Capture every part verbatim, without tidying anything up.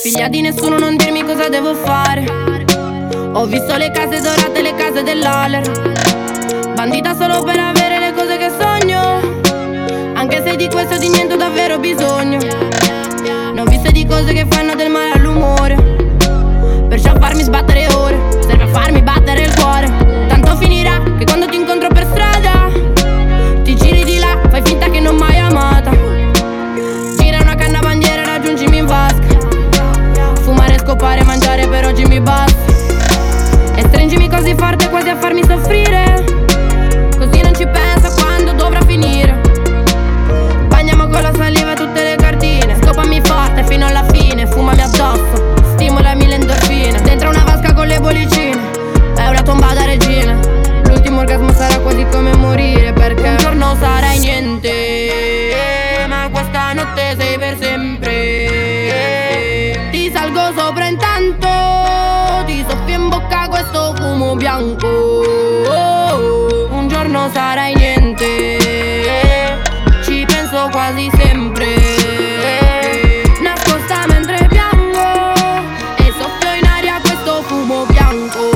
Figlia di nessuno, non dirmi cosa devo fare. Ho visto le case dorate, le case dell'Aler. Bandita solo per avere le cose che sogno, anche se di questo di niente ho davvero bisogno. Ne ho viste di cose che fanno del male all'umore, perciò farmi sbattere ore serve a farmi battere il cuore. Tanto finirà che quando ti incontro per strada ti giri di là, fai finta che non m'hai amata. Tira una canna bandiera e raggiungimi in vasca. Fumare, scopare, mangiare per oggi mi basta. E stringimi così forte quasi a farmi soffrire, così non ci penso a quando dovrà finire. Bagniamo con la saliva tutte le cartine, scopami forte fino alla fine, fumami addosso, stimolami le endorfine. Dentro una vasca con le bollicine, è una tomba da regina. L'ultimo orgasmo sarà quasi come morire, perché un giorno sarai niente, ma questa notte sei per sempre. Ti salgo sopra intanto, ti soffio in bocca questo fumo bianco. Un giorno sarai niente, ci penso quasi sempre. Nascosta mentre piango e soffio in aria questo fumo bianco.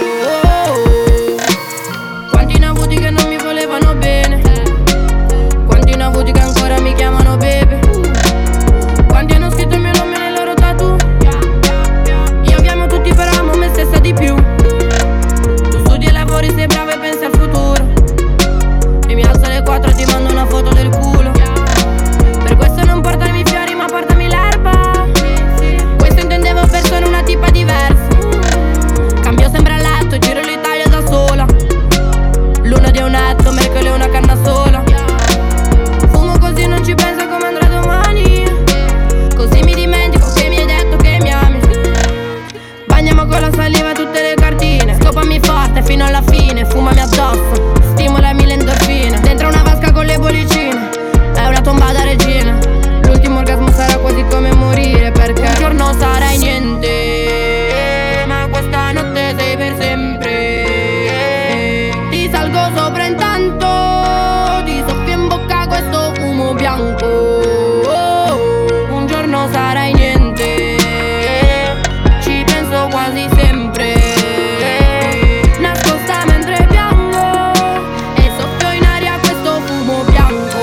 Quanti ne ho avuti che non mi volevano bene, quanti ne ho avuti che ancora mi chiamano bebe, quanti hanno scritto il mio nome nei loro tattoo. Io vi amo tutti però amo me stessa di più. Tu studi e lavori, sei bravo e pensi al futuro, e mi alzo alle quattro e ti mando una foto del culo. Per questo non portarmi i fiori ma portami l'erba, questo intendevo per sono una tipa diversa. Cambio sempre a letto, giro l'Italia da sola, luna di un netto, mercoledì una canna sola. Fumo così non ci penso come andrà domani, così mi dimentico che mi hai detto che mi ami. Bagniamo con la saliva tutte le cartine, scopami forte fino alla fine, fumami addosso, stimolami le endorfine. Dentro una vasca con le bollicine, è una tomba da regina. L'ultimo orgasmo sarà quasi come morire, perché un giorno sarai niente, ma questa notte sei per sempre. Ti salgo sopra intanto, ti soffio in bocca questo fumo bianco. Un giorno sarai niente, ci penso quasi sempre. Nascosta mentre piango e soffio in aria questo fumo bianco.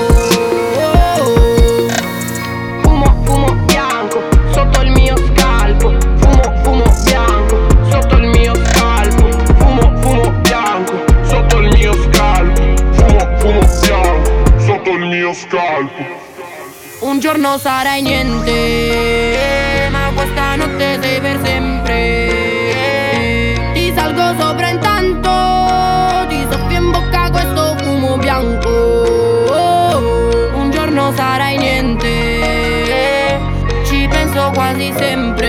Fumo, fumo bianco sotto il mio scalpo. Fumo, fumo bianco sotto il mio scalpo. Fumo, fumo bianco sotto il mio scalpo. Fumo, fumo bianco sotto il mio scalpo. Un giorno sarai niente, ma questa notte sei per sempre. Ti salgo sopra intanto, ti soffio in bocca questo fumo bianco. Un giorno sarai niente, ci penso quasi sempre.